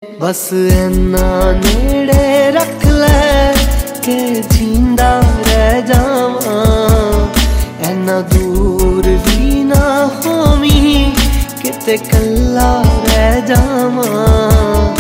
बस इन्ना नेड़े रख ले के जींदा रह जावां, इन्ना दूर भी ना होवीं किते कल्ला रह जावां।